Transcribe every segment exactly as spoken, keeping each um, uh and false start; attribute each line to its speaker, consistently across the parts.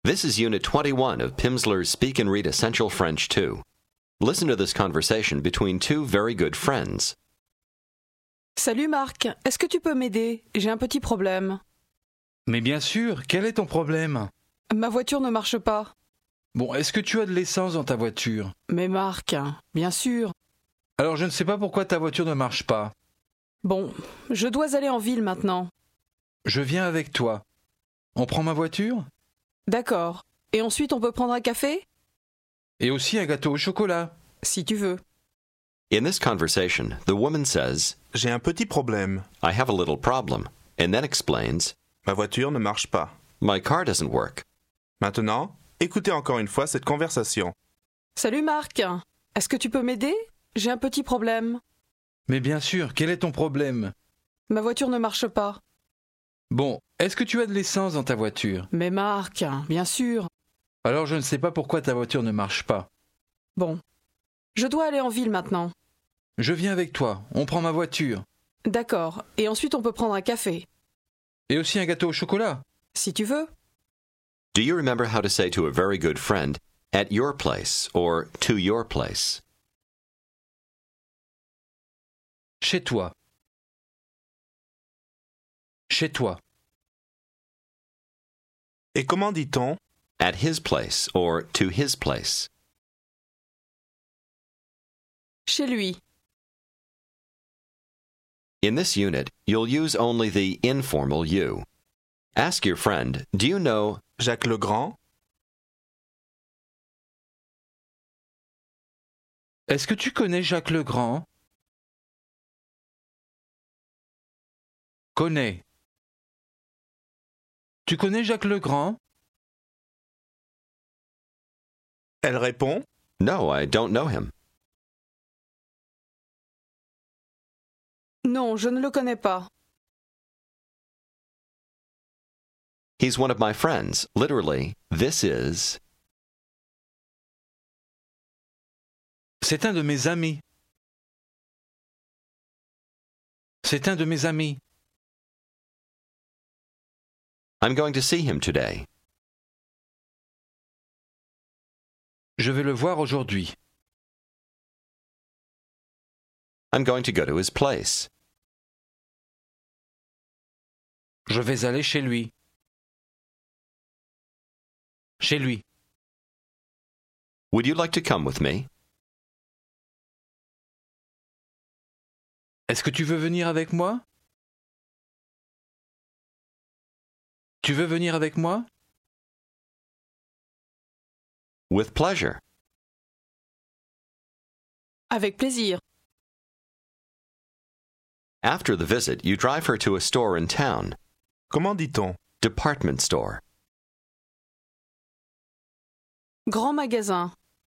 Speaker 1: This is Unit twenty-one of Pimsleur's Speak and Read Essential French two. Listen to this conversation between two very good friends.
Speaker 2: Salut Marc, est-ce que tu peux m'aider? J'ai un petit problème.
Speaker 3: Mais bien sûr, quel est ton problème?
Speaker 2: Ma voiture ne marche pas.
Speaker 3: Bon, est-ce que tu as de l'essence dans ta voiture?
Speaker 2: Mais Marc, bien sûr.
Speaker 3: Alors je ne sais pas pourquoi ta voiture ne marche pas.
Speaker 2: Bon, je dois aller en ville maintenant.
Speaker 3: Je viens avec toi. On prend ma voiture?
Speaker 2: D'accord. Et ensuite on peut prendre un café?
Speaker 3: Et aussi un gâteau au chocolat.
Speaker 2: Si tu veux.
Speaker 1: In this conversation, the woman says,
Speaker 4: J'ai un petit problème.
Speaker 1: I have a little problem, and then explains,
Speaker 4: Ma voiture ne marche pas.
Speaker 1: My car doesn't work.
Speaker 4: Maintenant, écoutez encore une fois cette conversation.
Speaker 2: Salut Marc, est-ce que tu peux m'aider? J'ai un petit problème.
Speaker 3: Mais bien sûr, quel est ton problème?
Speaker 2: Ma voiture ne marche pas.
Speaker 3: Bon, est-ce que tu as de l'essence dans ta voiture?
Speaker 2: Mais Marc, bien sûr.
Speaker 3: Alors je ne sais pas pourquoi ta voiture ne marche pas.
Speaker 2: Bon, je dois aller en ville maintenant.
Speaker 3: Je viens avec toi, on prend ma voiture.
Speaker 2: D'accord. Et ensuite on peut prendre un café.
Speaker 3: Et aussi un gâteau au chocolat.
Speaker 2: Si tu veux.
Speaker 1: Do you remember how to say to a very good friend, at your place or to your place?
Speaker 3: Chez toi. Chez toi.
Speaker 4: Et comment dit-on?
Speaker 1: At his place or to his place?
Speaker 2: Chez lui.
Speaker 1: In this unit, you'll use only the informal you. Ask your friend, do you know
Speaker 4: Jacques Legrand?
Speaker 3: Est-ce que tu connais Jacques Legrand? Connais. Tu connais Jacques Legrand?
Speaker 4: Elle répond,
Speaker 1: No, I don't know him.
Speaker 2: Non, je ne le connais pas.
Speaker 1: He's one of my friends. Literally, this is...
Speaker 3: C'est un de mes amis. C'est un de mes amis.
Speaker 1: I'm going to see him today.
Speaker 3: Je vais le voir aujourd'hui.
Speaker 1: I'm going to go to his place.
Speaker 3: Je vais aller chez lui. Chez lui.
Speaker 1: Would you like to come with me?
Speaker 3: Est-ce que tu veux venir avec moi? Tu veux venir avec moi?
Speaker 1: With pleasure.
Speaker 2: Avec plaisir.
Speaker 1: After the visit, you drive her to a store in town.
Speaker 4: comment dit-on?
Speaker 1: Department store.
Speaker 2: Grand magasin.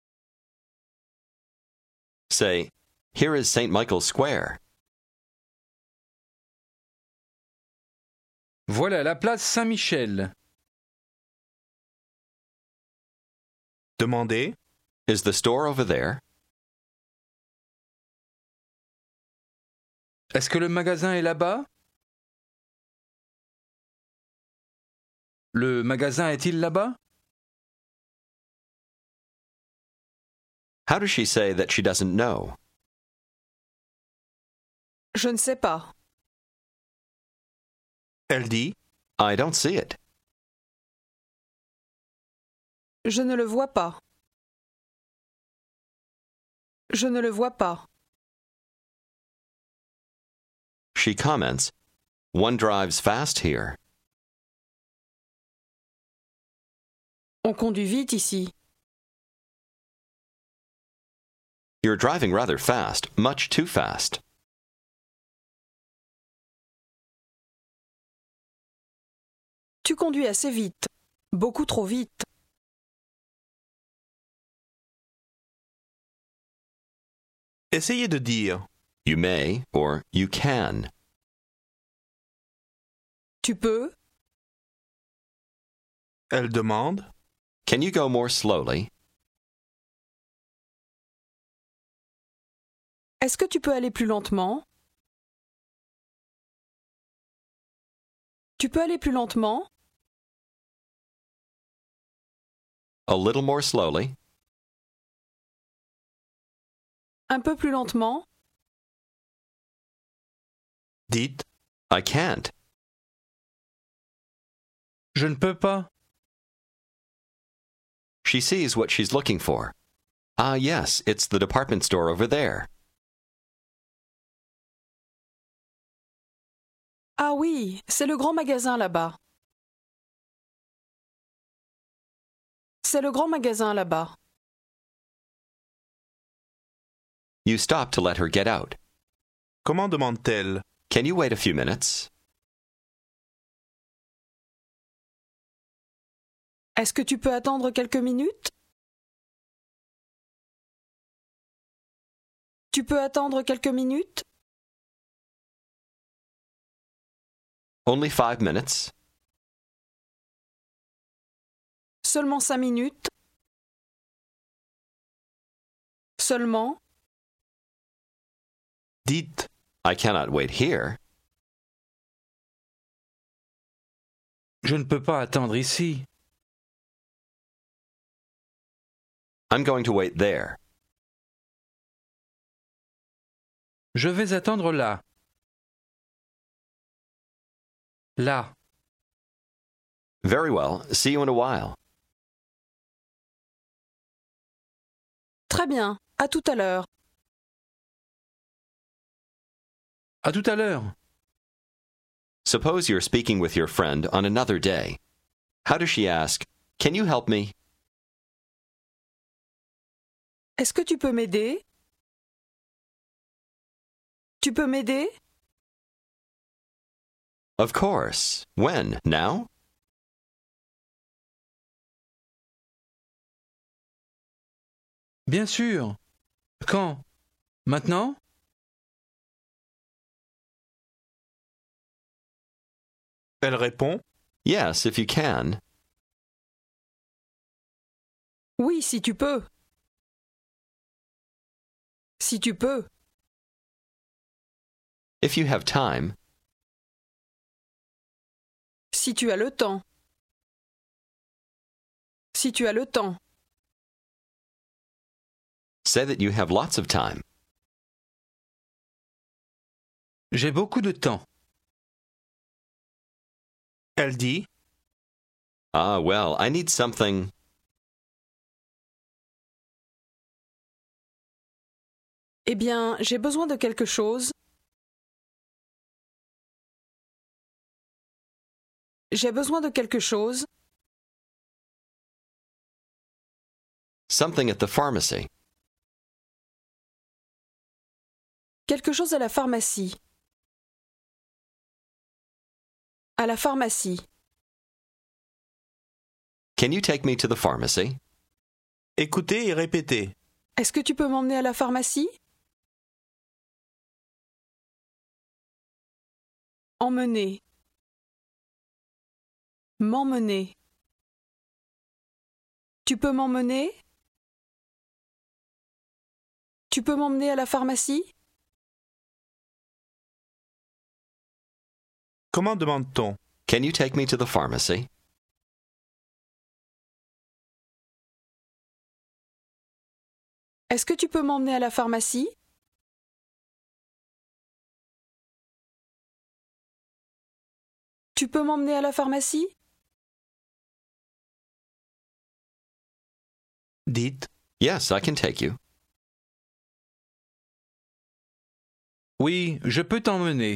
Speaker 1: Say, here is Saint Michael's Square.
Speaker 3: Voilà la place Saint-Michel.
Speaker 4: Demandez,
Speaker 1: Is the store over there?
Speaker 3: Est-ce que le magasin est là-bas? Le magasin est-il là-bas?
Speaker 1: How does she say that she doesn't know?
Speaker 2: Je ne sais pas.
Speaker 4: elle dit,
Speaker 1: I don't see it.
Speaker 2: Je ne le vois pas. Je ne le vois pas.
Speaker 1: She comments, one drives fast here.
Speaker 2: On conduit vite ici.
Speaker 1: You're driving rather fast, much too fast.
Speaker 2: Tu conduis assez vite. Beaucoup trop vite.
Speaker 4: essayez de dire,
Speaker 1: You may or you can.
Speaker 2: Tu peux?
Speaker 4: elle demande,
Speaker 1: Can you go more slowly?
Speaker 2: Est-ce que tu peux aller plus lentement? Tu peux aller plus lentement?
Speaker 1: A little more slowly.
Speaker 2: Un peu plus lentement.
Speaker 4: Dites,
Speaker 1: I can't.
Speaker 3: Je ne peux pas.
Speaker 1: She sees what she's looking for. Ah, yes, it's the department store over there.
Speaker 2: Ah oui, c'est le grand magasin là-bas. C'est le grand magasin là-bas.
Speaker 1: You stop to let her get out.
Speaker 4: comment demande-t-elle?
Speaker 1: Can you wait a few minutes?
Speaker 2: Est-ce que tu peux attendre quelques minutes? Tu peux attendre quelques minutes?
Speaker 1: Only five minutes.
Speaker 2: Seulement cinq minutes? Seulement?
Speaker 4: Dites,
Speaker 1: I cannot wait here.
Speaker 3: Je ne peux pas attendre ici.
Speaker 1: I'm going to wait there.
Speaker 3: Je vais attendre là. Là.
Speaker 1: Very well. See you in a while.
Speaker 2: Très bien, à tout à l'heure.
Speaker 3: À tout à l'heure.
Speaker 1: Suppose you're speaking with your friend on another day. How does she ask, "Can you help me?"
Speaker 2: Est-ce que tu peux m'aider? Tu peux m'aider?
Speaker 1: Of course. When? Now?
Speaker 3: Bien sûr. Quand? Maintenant?
Speaker 4: elle répond,
Speaker 1: Yes, if you can.
Speaker 2: Oui, si tu peux. Si tu peux.
Speaker 1: If you have time.
Speaker 2: Si tu as le temps. Si tu as le temps.
Speaker 1: Say that you have lots of time.
Speaker 3: J'ai beaucoup de temps.
Speaker 4: elle dit,
Speaker 1: Ah, well, I need something.
Speaker 2: Eh bien, j'ai besoin de quelque chose. J'ai besoin de quelque chose.
Speaker 1: Something at the pharmacy.
Speaker 2: Quelque chose à la pharmacie. À la pharmacie.
Speaker 1: Can you take me to the pharmacy?
Speaker 4: écoutez et répétez.
Speaker 2: Est-ce que tu peux m'emmener à la pharmacie? Emmener. M'emmener. Tu peux m'emmener? Tu peux m'emmener à la pharmacie?
Speaker 4: Comment demande-t-on?
Speaker 1: Can you take me to the pharmacy?
Speaker 2: Est-ce que tu peux m'emmener à la pharmacie? Tu peux m'emmener à la pharmacie?
Speaker 4: Dites,
Speaker 1: Yes, I can take you.
Speaker 3: Oui, je peux t'emmener.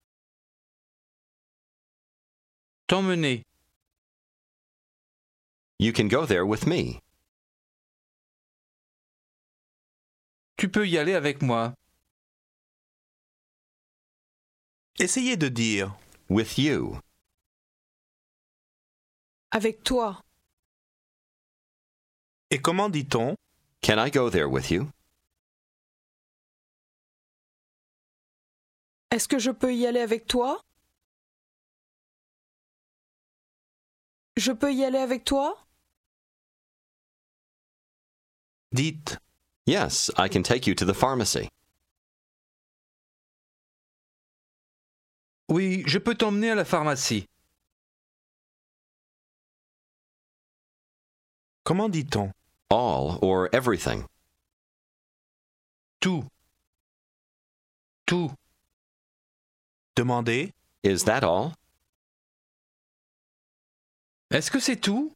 Speaker 3: T'emmener.
Speaker 1: You can go there with me.
Speaker 3: Tu peux y aller avec moi.
Speaker 4: essayez de dire,
Speaker 1: With you.
Speaker 2: Avec toi.
Speaker 4: et comment dit-on?
Speaker 1: Can I go there with you?
Speaker 2: Est-ce que je peux y aller avec toi? Je peux y aller avec toi?
Speaker 4: Dites,
Speaker 1: Yes, I can take you to the pharmacy.
Speaker 3: Oui, je peux t'emmener à la pharmacie.
Speaker 4: Comment dit-on?
Speaker 1: All or everything.
Speaker 3: Tout. Tout.
Speaker 4: Demander.
Speaker 1: Is that all?
Speaker 3: Est-ce que c'est tout?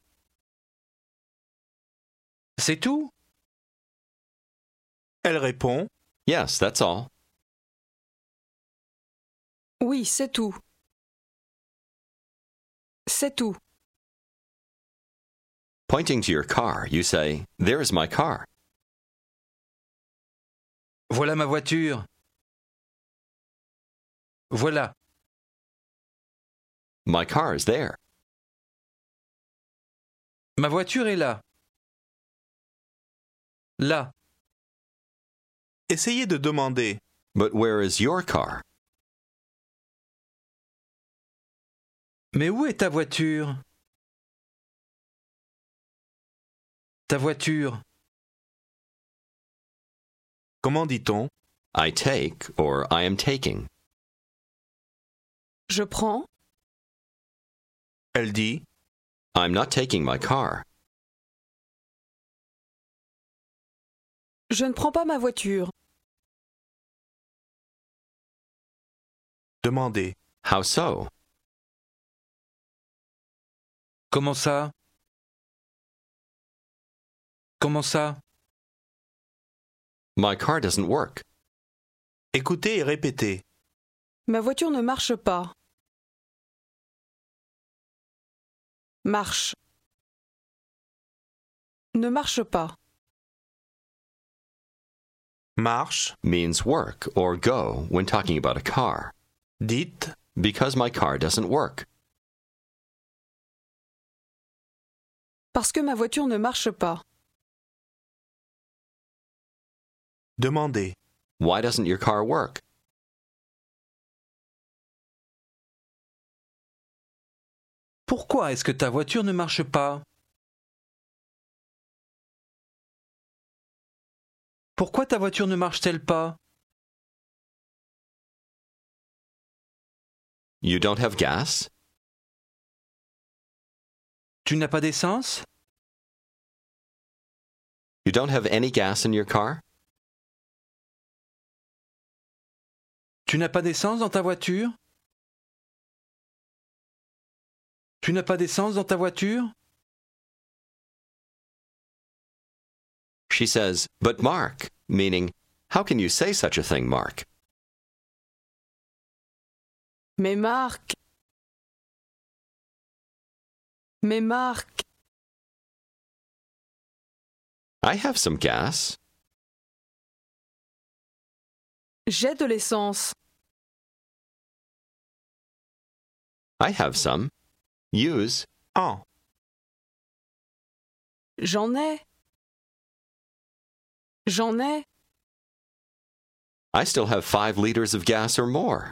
Speaker 3: C'est tout?
Speaker 4: Elle répond.
Speaker 1: Yes, that's all.
Speaker 2: Oui, c'est tout. C'est tout.
Speaker 1: Pointing to your car, you say, "There's my car."
Speaker 3: Voilà ma voiture. Voilà.
Speaker 1: My car is there.
Speaker 3: Ma voiture est là. Là.
Speaker 4: Essayez de demander.
Speaker 1: But where is your car?
Speaker 3: Mais où est ta voiture? Ta voiture.
Speaker 4: Comment dit-on?
Speaker 1: I take or I am taking.
Speaker 2: Je prends.
Speaker 4: Elle dit.
Speaker 1: I'm not taking my car.
Speaker 2: Je ne prends pas ma voiture.
Speaker 4: Demander.
Speaker 1: How so?
Speaker 3: Comment ça? Comment ça?
Speaker 1: My car doesn't work.
Speaker 4: Écoutez et répétez.
Speaker 2: Ma voiture ne marche pas. Marche. Ne marche pas.
Speaker 4: Marche.
Speaker 1: Means work or go when talking about a car.
Speaker 4: Dites.
Speaker 1: Because my car doesn't work.
Speaker 2: Parce que ma voiture ne marche pas.
Speaker 4: Demandez.
Speaker 1: Why doesn't your car work?
Speaker 3: Pourquoi est-ce que ta voiture ne marche pas? Pourquoi ta voiture ne marche-t-elle pas?
Speaker 1: You don't have gas?
Speaker 3: Tu n'as pas d'essence?
Speaker 1: You don't have any gas in your car?
Speaker 3: Tu n'as pas d'essence dans ta voiture? Tu n'as pas d'essence dans ta voiture?
Speaker 1: She says, "But Mark," meaning, "How can you say such a thing, Mark?"
Speaker 2: Mais Marc. Mais Marc.
Speaker 1: I have some gas.
Speaker 2: J'ai de l'essence.
Speaker 1: I have some. Use.
Speaker 4: En.
Speaker 2: J'en ai. J'en ai.
Speaker 1: I still have five liters of gas or more.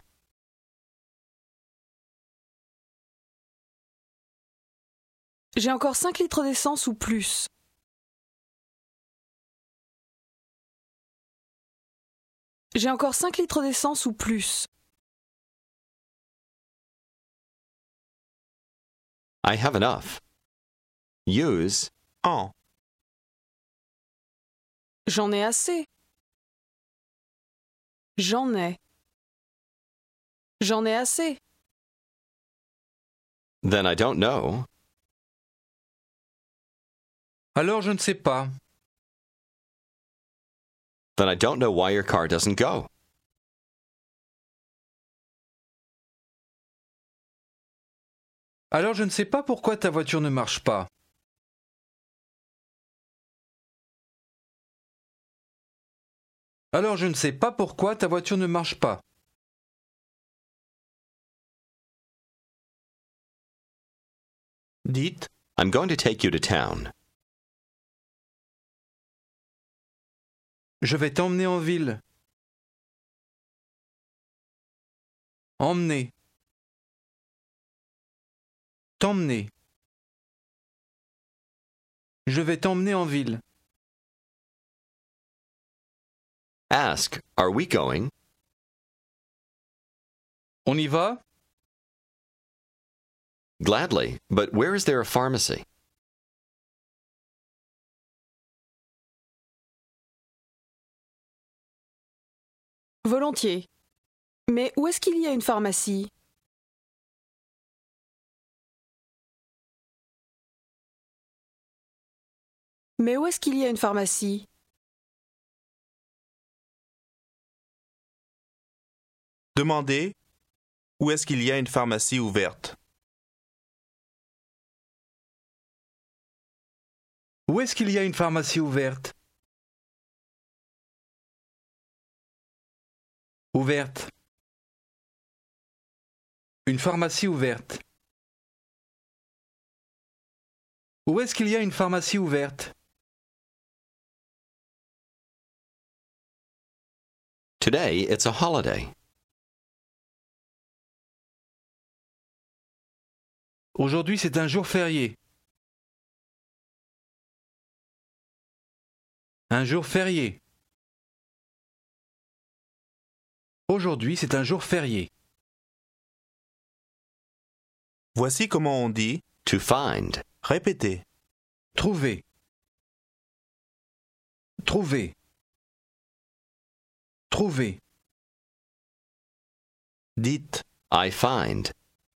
Speaker 2: J'ai encore cinq litres d'essence ou plus. J'ai encore cinq litres d'essence ou plus.
Speaker 1: I have enough. Use.
Speaker 4: En.
Speaker 2: J'en ai assez. J'en ai. J'en ai assez.
Speaker 1: Then I don't know.
Speaker 3: Alors je ne sais pas.
Speaker 1: Then I don't know why your car doesn't go.
Speaker 3: Alors je ne sais pas pourquoi ta voiture ne marche pas. Alors je ne sais pas pourquoi ta voiture ne marche pas.
Speaker 4: Dites.
Speaker 1: I'm going to take you to town.
Speaker 3: Je vais t'emmener en ville. Emmener. T'emmener. Je vais t'emmener en ville.
Speaker 1: Ask, "Are we going?"
Speaker 3: On y va?
Speaker 1: Gladly, but where is there a pharmacy?
Speaker 2: Volontiers. Mais où est-ce qu'il y a une pharmacie? Mais où est-ce qu'il y a une pharmacie?
Speaker 4: Demandez où est-ce qu'il y a une pharmacie ouverte.
Speaker 3: Où est-ce qu'il y a une pharmacie ouverte? Ouverte. Une pharmacie ouverte. Où est-ce qu'il y a une pharmacie ouverte?
Speaker 1: Today, it's a holiday.
Speaker 3: Aujourd'hui, c'est un jour férié. Un jour férié. Aujourd'hui, c'est un jour férié.
Speaker 4: Voici comment on dit
Speaker 1: To find.
Speaker 4: répétez.
Speaker 3: Trouver. Trouver. Trouver.
Speaker 4: Dites
Speaker 1: I find.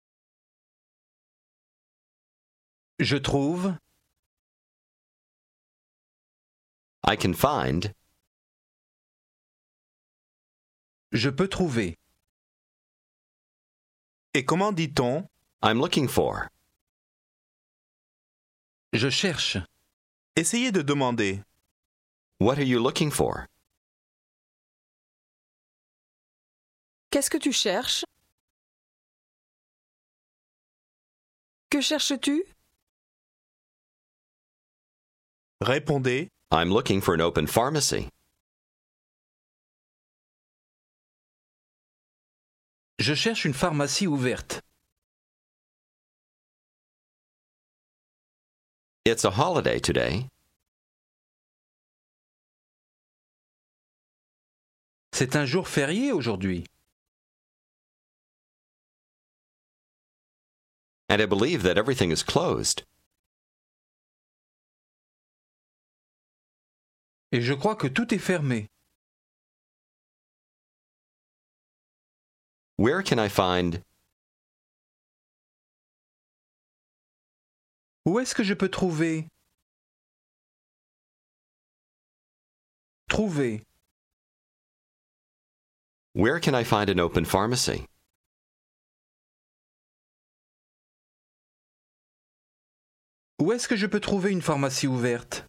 Speaker 3: Je trouve.
Speaker 1: I can find.
Speaker 3: Je peux trouver.
Speaker 4: et comment dit-on
Speaker 1: I'm looking for.
Speaker 3: Je cherche.
Speaker 4: Essayez de demander.
Speaker 1: What are you looking for?
Speaker 2: Qu'est-ce que tu cherches? Que cherches-tu?
Speaker 4: Répondez
Speaker 1: I'm looking for an open pharmacy.
Speaker 3: Je cherche une pharmacie ouverte.
Speaker 1: It's a holiday today.
Speaker 3: C'est un jour férié aujourd'hui.
Speaker 1: And I believe that everything is closed.
Speaker 3: Et je crois que tout est fermé.
Speaker 1: Where can I find?
Speaker 3: Où est-ce que je peux trouver? Trouver.
Speaker 1: Where can I find an open pharmacy?
Speaker 3: Où est-ce que je peux trouver une pharmacie ouverte?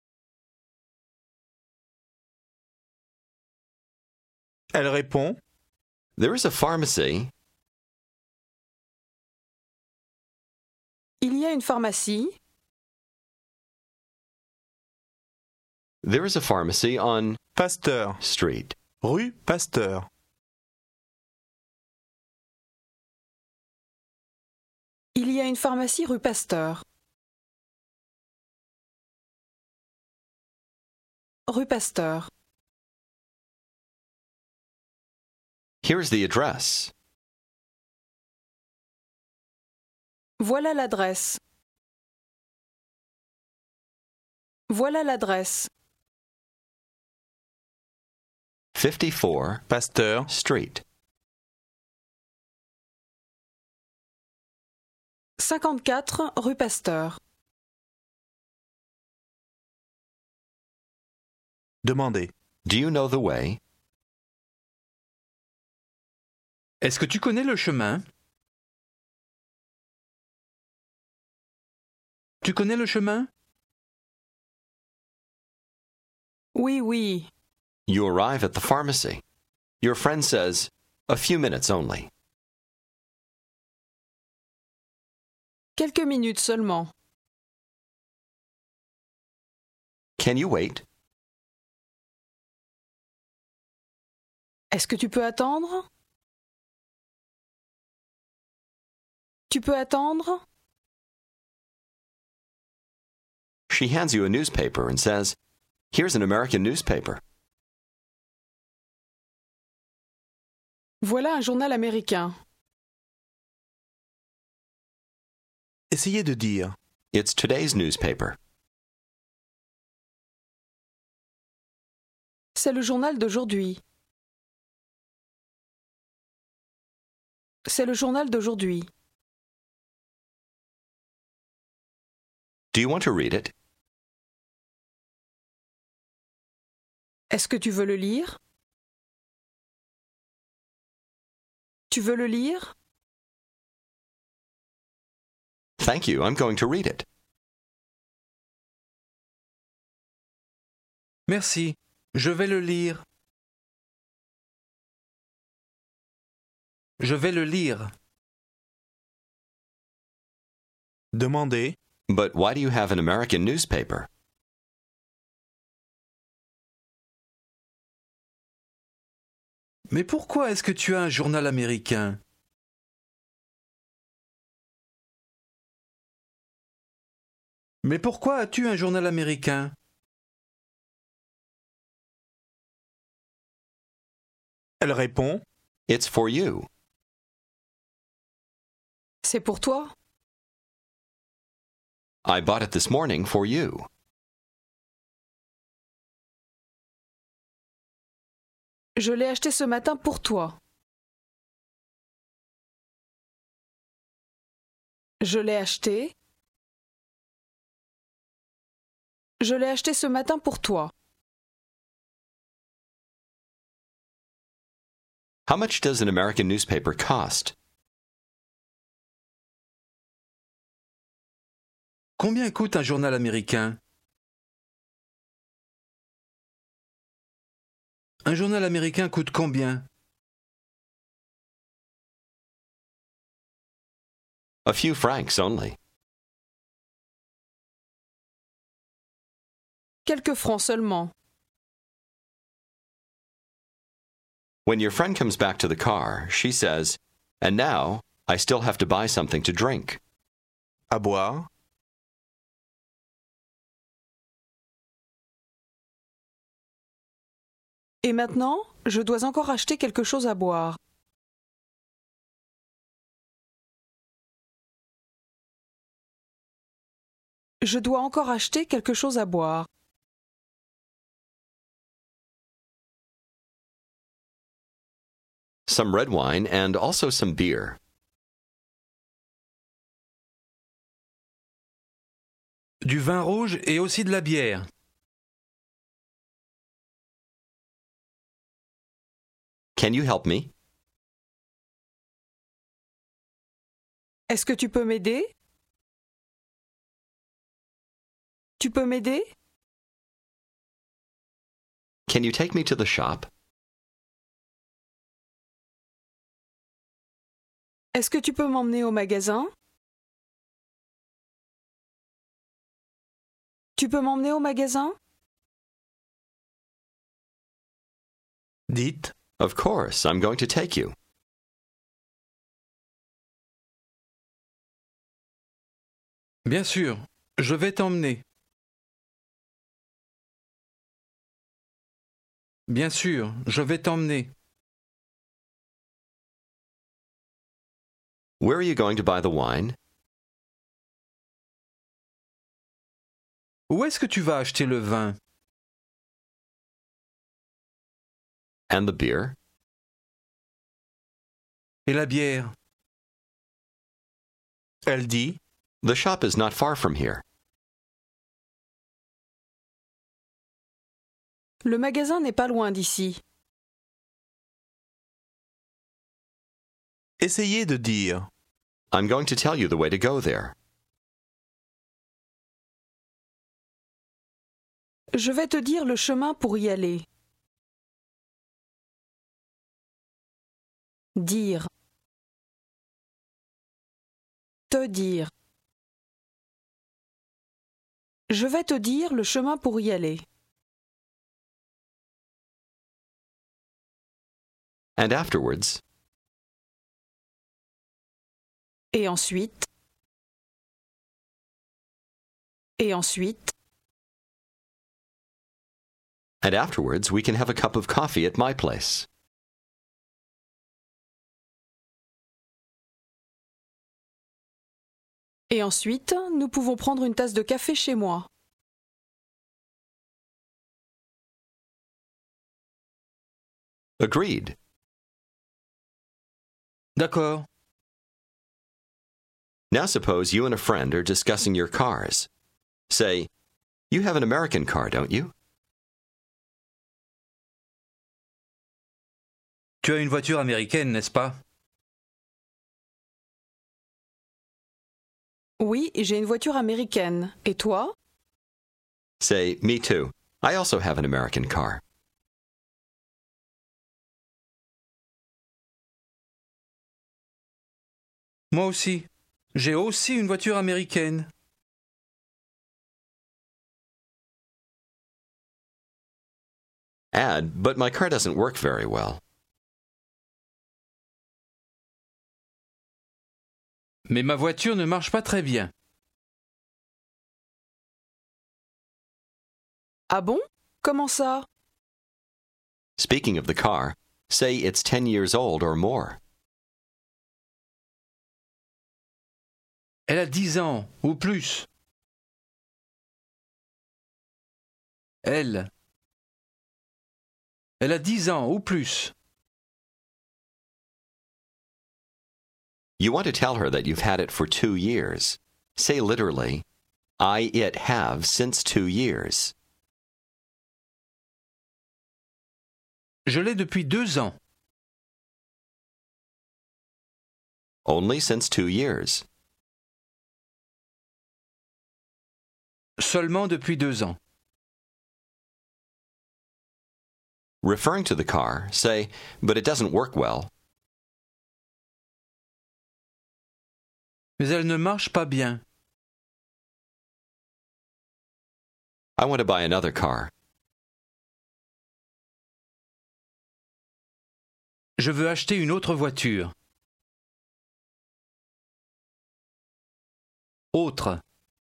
Speaker 4: Elle répond
Speaker 1: There is a pharmacy.
Speaker 2: Il y a une pharmacie.
Speaker 1: There is a pharmacy on
Speaker 4: Pasteur,
Speaker 1: Street.
Speaker 4: rue Pasteur.
Speaker 2: Il y a une pharmacie rue Pasteur. Rue Pasteur.
Speaker 1: Here's the address.
Speaker 2: Voilà l'adresse. Voilà l'adresse.
Speaker 1: fifty-four
Speaker 4: Pasteur,
Speaker 1: Street.
Speaker 2: cinquante-quatre rue Pasteur.
Speaker 4: demandez.
Speaker 1: Do you know the way?
Speaker 3: Est-ce que tu connais le chemin? Tu connais le chemin?
Speaker 2: Oui, oui.
Speaker 1: You arrive at the pharmacy. Your friend says, a few minutes only.
Speaker 2: Quelques minutes seulement.
Speaker 1: Can you wait?
Speaker 2: Est-ce que tu peux attendre? Tu peux attendre?
Speaker 1: She hands you a newspaper and says, here's an American newspaper.
Speaker 2: Voilà un journal américain.
Speaker 4: Essayez de dire.
Speaker 1: It's today's newspaper.
Speaker 2: C'est le journal d'aujourd'hui. c'est le journal d'aujourd'hui.
Speaker 1: Do you want to read it?
Speaker 2: Est-ce que tu veux le lire? Tu veux le lire?
Speaker 1: Thank you, I'm going to read it.
Speaker 3: Merci, je vais le lire. Je vais le lire.
Speaker 4: Demandez.
Speaker 1: But why do you have an American newspaper?
Speaker 3: Mais pourquoi est-ce que tu as un journal américain? Mais pourquoi as-tu un journal américain?
Speaker 4: Elle répond.
Speaker 1: It's for you.
Speaker 2: C'est pour toi?
Speaker 1: I bought it this morning for you.
Speaker 2: Je l'ai acheté ce matin pour toi. Je l'ai acheté. Je l'ai acheté ce matin pour toi.
Speaker 1: How much does an American newspaper cost?
Speaker 3: Combien coûte un journal américain? Un journal américain coûte combien?
Speaker 1: A few francs only.
Speaker 2: Quelques francs seulement.
Speaker 1: When your friend comes back to the car, she says, "And now, I still have to buy something to drink."
Speaker 4: À boire.
Speaker 2: Et maintenant, je dois encore acheter quelque chose à boire. Je dois encore acheter quelque chose à boire.
Speaker 1: Some red wine and also some beer.
Speaker 3: Du vin rouge et aussi de la bière.
Speaker 1: Can you help me?
Speaker 2: Est-ce que tu peux m'aider? Tu peux m'aider?
Speaker 1: Can you take me to the shop?
Speaker 2: Est-ce que tu peux m'emmener au magasin? Tu peux m'emmener au magasin?
Speaker 4: Dites.
Speaker 1: Of course, I'm going to take you.
Speaker 3: Bien sûr, je vais t'emmener. Bien sûr, je vais t'emmener.
Speaker 1: Where are you going to buy the wine?
Speaker 3: Où est-ce que tu vas acheter le vin?
Speaker 1: And the beer?
Speaker 3: Et la bière?
Speaker 4: Elle dit.
Speaker 1: The shop is not far from here.
Speaker 2: Le magasin n'est pas loin d'ici.
Speaker 4: Essayez de dire.
Speaker 1: I'm going to tell you the way to go there.
Speaker 2: Je vais te dire le chemin pour y aller. Dire. Te dire. Je vais te dire le chemin pour y aller.
Speaker 1: And afterwards,
Speaker 2: Et ensuite. Et ensuite.
Speaker 1: and afterwards we can have a cup of coffee at my place.
Speaker 2: Et ensuite, nous pouvons prendre une tasse de café chez moi.
Speaker 1: Agreed.
Speaker 3: D'accord.
Speaker 1: Now suppose you and a friend are discussing your cars. Say, "You have an American car, don't you?"
Speaker 3: Tu as une voiture américaine, n'est-ce pas?
Speaker 2: Oui, j'ai une voiture américaine. Et toi?
Speaker 1: Say, "Me too. I also have an American car."
Speaker 3: Moi aussi. J'ai aussi une voiture américaine.
Speaker 1: Add, "But my car doesn't work very well."
Speaker 3: Mais ma voiture ne marche pas très bien.
Speaker 2: Ah bon? Comment ça?
Speaker 1: Speaking of the car, say it's ten years old or more.
Speaker 3: Elle a dix ans ou plus. Elle. Elle a dix ans ou plus.
Speaker 1: You want to tell her that you've had it for two years. Say literally, "I it have since two years."
Speaker 3: Je l'ai depuis deux ans.
Speaker 1: Only since two years.
Speaker 3: Seulement depuis deux ans.
Speaker 1: Referring to the car, say, "But it doesn't work well."
Speaker 3: Mais elle ne marche pas bien.
Speaker 1: I want to buy another car.
Speaker 3: Je veux acheter une autre voiture. Autre.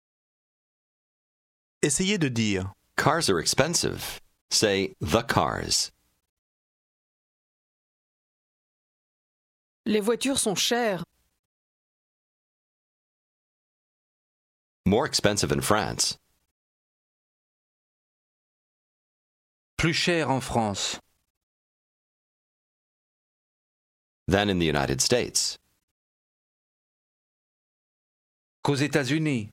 Speaker 4: Essayez de dire
Speaker 1: Cars are expensive. Say, "The cars."
Speaker 2: Les voitures sont chères.
Speaker 1: More expensive in France.
Speaker 3: Plus cher en France.
Speaker 1: Than in the United States.
Speaker 3: Qu'aux États-Unis.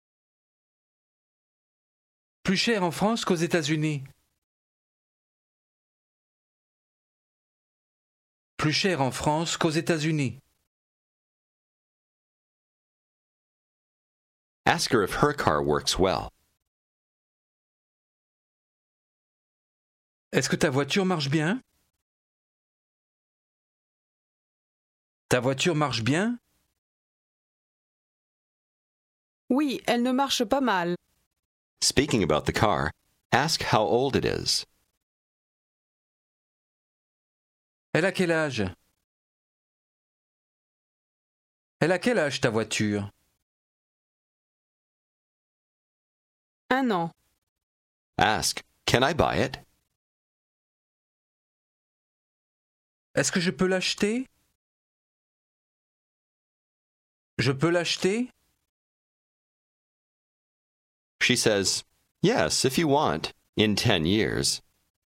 Speaker 3: Plus cher en France qu'aux États-Unis. Plus cher en France qu'aux États-Unis.
Speaker 1: Ask her if her car works well.
Speaker 3: Est-ce que ta voiture marche bien? Ta voiture marche bien?
Speaker 2: Oui, elle ne marche pas mal.
Speaker 1: Speaking about the car, ask how old it is.
Speaker 3: Elle a quel âge? Elle a quel âge ta voiture?
Speaker 2: Un an.
Speaker 1: Ask, "Can I buy it?"
Speaker 3: Est-ce que je peux l'acheter? Je peux l'acheter?
Speaker 1: She says, "Yes, if you want, in ten years."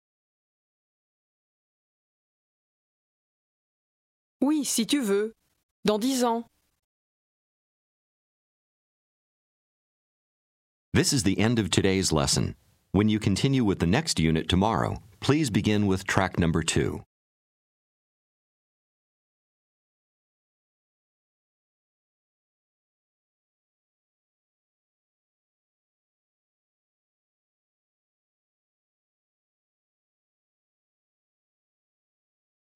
Speaker 2: Oui, si tu veux. Dans dix ans.
Speaker 1: This is the end of today's lesson. When you continue with the next unit tomorrow, please begin with track number two.